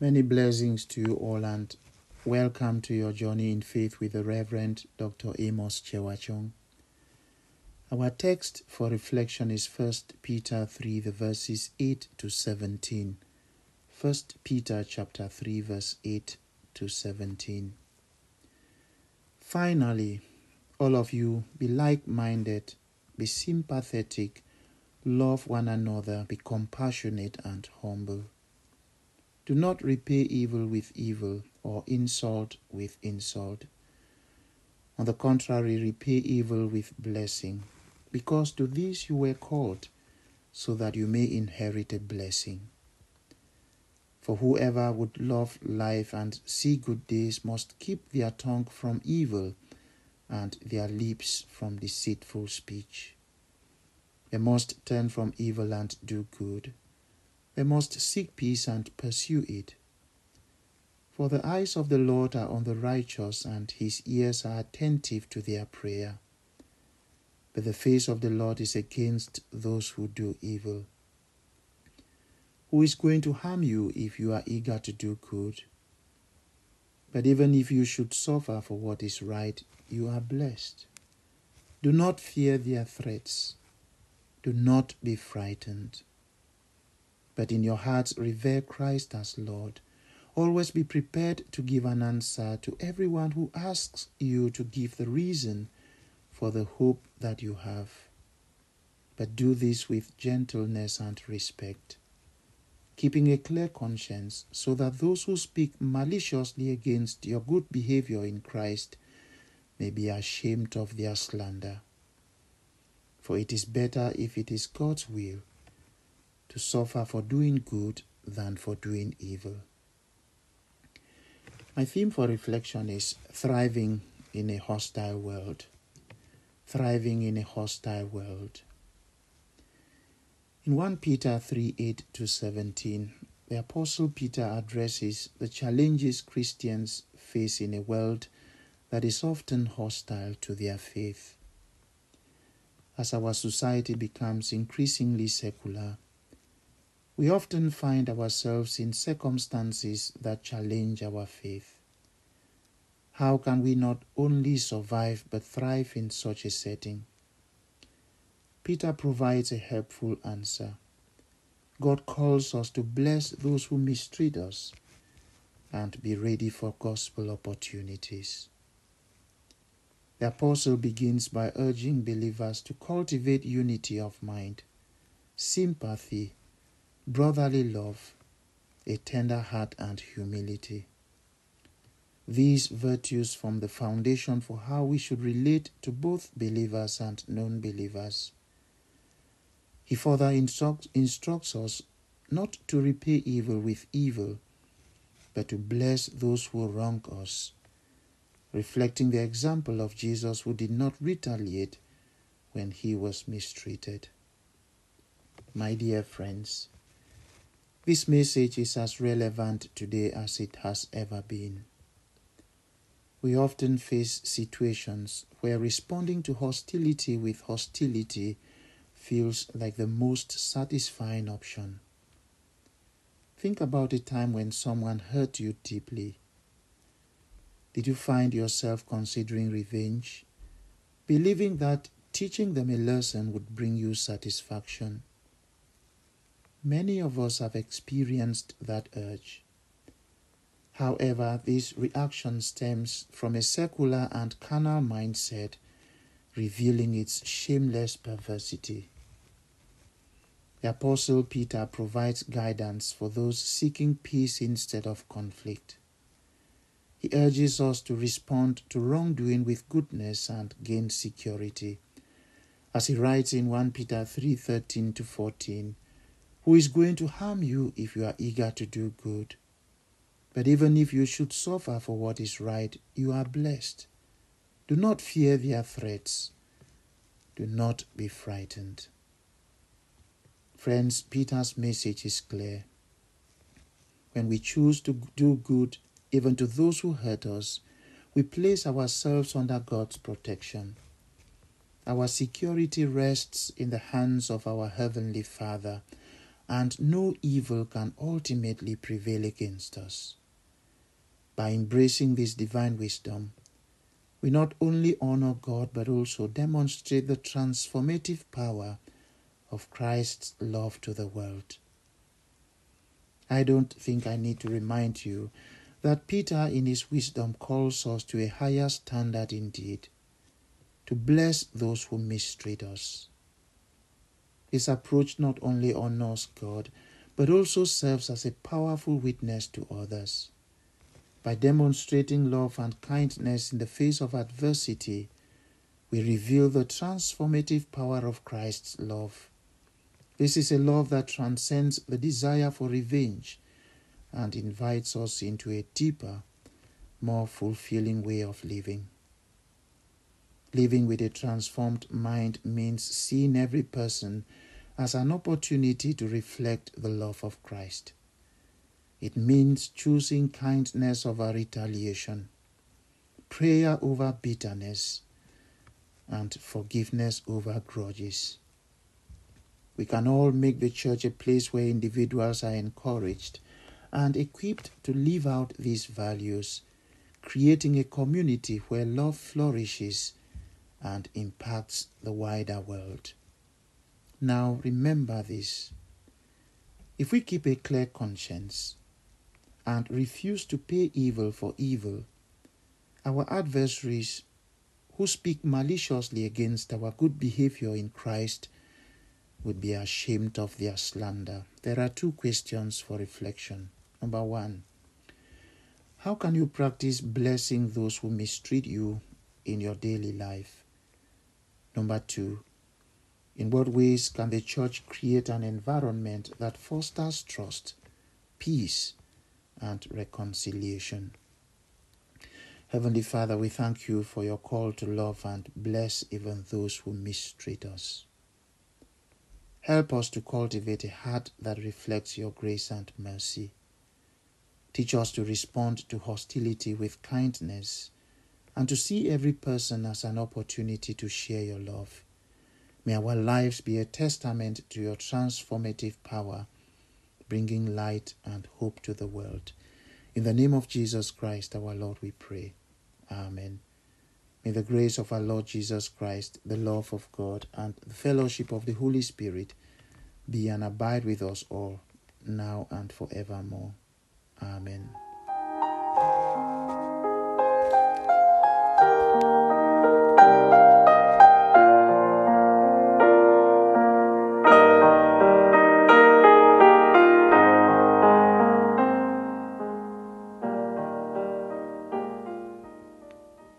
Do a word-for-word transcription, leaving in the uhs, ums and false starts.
Many blessings to you all and welcome to your journey in faith with the Reverend Doctor Amos Chewachong. Our text for reflection is First Peter three, the verses eight to seventeen. First Peter chapter three, verse eight to seventeen. Finally, all of you, be like-minded, be sympathetic, love one another, be compassionate and humble. Do not repay evil with evil or insult with insult. On the contrary, repay evil with blessing, because to this you were called, so that you may inherit a blessing. For whoever would love life and see good days must keep their tongue from evil and their lips from deceitful speech. They must turn from evil and do good. They must seek peace and pursue it. For the eyes of the Lord are on the righteous, and his ears are attentive to their prayer. But the face of the Lord is against those who do evil. Who is going to harm you if you are eager to do good? But even if you should suffer for what is right, you are blessed. Do not fear their threats. Do not be frightened. But in your hearts revere Christ as Lord. Always be prepared to give an answer to everyone who asks you to give the reason for the hope that you have. But do this with gentleness and respect, keeping a clear conscience, so that those who speak maliciously against your good behavior in Christ may be ashamed of their slander. For it is better, if it is God's will, to suffer for doing good than for doing evil. My theme for reflection is thriving in a hostile world. Thriving in a hostile world. In First Peter three, eight to seventeen, the Apostle Peter addresses the challenges Christians face in a world that is often hostile to their faith. As our society becomes increasingly secular, we often find ourselves in circumstances that challenge our faith. How can we not only survive but thrive in such a setting? Peter provides a helpful answer. God calls us to bless those who mistreat us and be ready for gospel opportunities. The apostle begins by urging believers to cultivate unity of mind, sympathy, brotherly love, a tender heart and humility. These virtues form the foundation for how we should relate to both believers and non-believers. He further instructs, instructs us not to repay evil with evil, but to bless those who wrong us, reflecting the example of Jesus, who did not retaliate when he was mistreated. My dear friends, this message is as relevant today as it has ever been. We often face situations where responding to hostility with hostility feels like the most satisfying option. Think about a time when someone hurt you deeply. Did you find yourself considering revenge, believing that teaching them a lesson would bring you satisfaction? Many of us have experienced that urge. However, this reaction stems from a secular and carnal mindset, revealing its shameless perversity. The Apostle Peter provides guidance for those seeking peace instead of conflict. He urges us to respond to wrongdoing with goodness and gain security. As he writes in First Peter three, thirteen to fourteen, who is going to harm you if you are eager to do good? But even if you should suffer for what is right, you are blessed. Do not fear their threats. Do not be frightened. Friends, Peter's message is clear. When we choose to do good, even to those who hurt us, we place ourselves under God's protection. Our security rests in the hands of our Heavenly Father, and no evil can ultimately prevail against us. By embracing this divine wisdom, we not only honor God but also demonstrate the transformative power of Christ's love to the world. I don't think I need to remind you that Peter in his wisdom calls us to a higher standard indeed, to bless those who mistreat us. His approach not only honors God, but also serves as a powerful witness to others. By demonstrating love and kindness in the face of adversity, we reveal the transformative power of Christ's love. This is a love that transcends the desire for revenge and invites us into a deeper, more fulfilling way of living. Living with a transformed mind means seeing every person as an opportunity to reflect the love of Christ. It means choosing kindness over retaliation, prayer over bitterness, and forgiveness over grudges. We can all make the church a place where individuals are encouraged and equipped to live out these values, creating a community where love flourishes and impacts the wider world. Now remember this: if we keep a clear conscience and refuse to pay evil for evil, our adversaries who speak maliciously against our good behavior in Christ would be ashamed of their slander. There are two questions for reflection. Number one, how can you practice blessing those who mistreat you in your daily life? Number two, in what ways can the church create an environment that fosters trust, peace, and reconciliation? Heavenly Father, we thank you for your call to love and bless even those who mistreat us. Help us to cultivate a heart that reflects your grace and mercy. Teach us to respond to hostility with kindness and to see every person as an opportunity to share your love. May our lives be a testament to your transformative power, bringing light and hope to the world. In the name of Jesus Christ, our Lord, we pray. Amen. May the grace of our Lord Jesus Christ, the love of God, and the fellowship of the Holy Spirit be and abide with us all, now and forevermore. Amen.